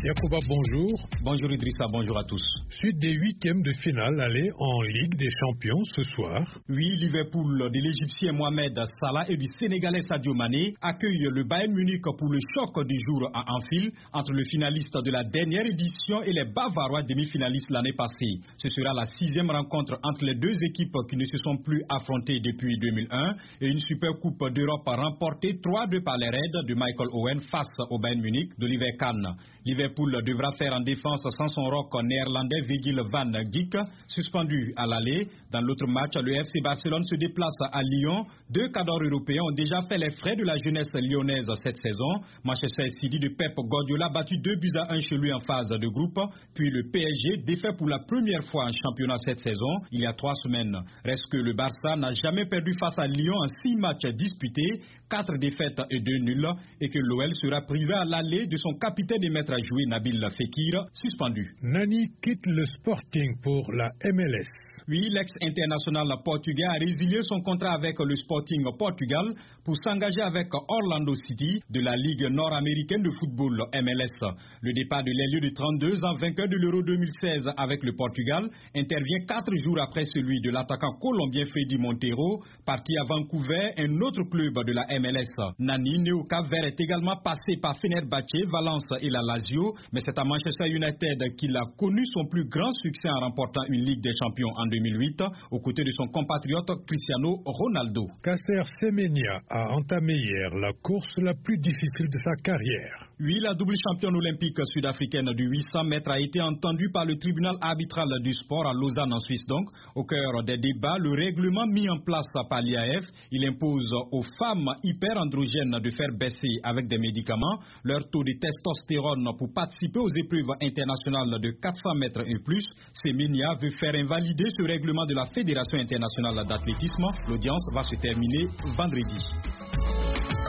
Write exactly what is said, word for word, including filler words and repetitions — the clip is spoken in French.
Yacouba, bonjour. Bonjour Idrissa, bonjour à tous. Suite des huitièmes de finale aller en Ligue des Champions ce soir. Oui, Liverpool de l'Égyptien Mohamed Salah et du Sénégalais Sadio Mané accueillent le Bayern Munich pour le choc du jour à Anfield entre le finaliste de la dernière édition et les Bavarois demi-finalistes l'année passée. Ce sera la sixième rencontre entre les deux équipes qui ne se sont plus affrontées depuis deux mille un et une super coupe d'Europe remportée trois deux par les Reds de Michael Owen face au Bayern Munich d'Oliver Kahn. Liverpool devra faire en défense sans son rock néerlandais Virgil van Dijk, suspendu à l'aller. Dans l'autre match, le F C Barcelone se déplace à Lyon. Deux cadors européens ont déjà fait les frais de la jeunesse lyonnaise cette saison. Manchester City de Pep Guardiola battu deux buts à un chez lui en phase de groupe. Puis le P S G défait pour la première fois en championnat cette saison, il y a trois semaines. Reste que le Barça n'a jamais perdu face à Lyon en six matchs disputés, quatre défaites et deux nuls, et que l'O L sera privé à l'aller de son capitaine et maître à jouer Nabil Fekir, suspendu. Nani quitte le Sporting pour la M L S. Oui, l'ex-international portugais a résilié son contrat avec le Sporting Portugal pour s'engager avec Orlando City de la Ligue nord-américaine de football M L S. Le départ de l'ailier de trente-deux ans, vainqueur de l'Euro deux mille seize avec le Portugal, intervient quatre jours après celui de l'attaquant colombien Freddy Montero, parti à Vancouver, un autre club de la M L S. Nani, né au Cap-Vert, est également passé par Fenerbahçe, Valence et la Lazio, mais c'est à Manchester United qu'il a connu son plus grand succès en remportant une Ligue des Champions en deux mille huit, aux côtés de son compatriote Cristiano Ronaldo. Kasser Semenya a entamé hier la course la plus difficile de sa carrière. Oui, la double championne olympique sud-africaine du huit cents mètres a été entendue par le tribunal arbitral du sport à Lausanne en Suisse donc. Au cœur des débats, le règlement mis en place par l'I A F, il impose aux femmes hyperandrogènes de faire baisser avec des médicaments leur taux de testostérone pour participer aux épreuves internationales de quatre cents mètres et plus. Semenya veut faire invalider ce règlement de la Fédération internationale d'athlétisme. L'audience va se terminer vendredi.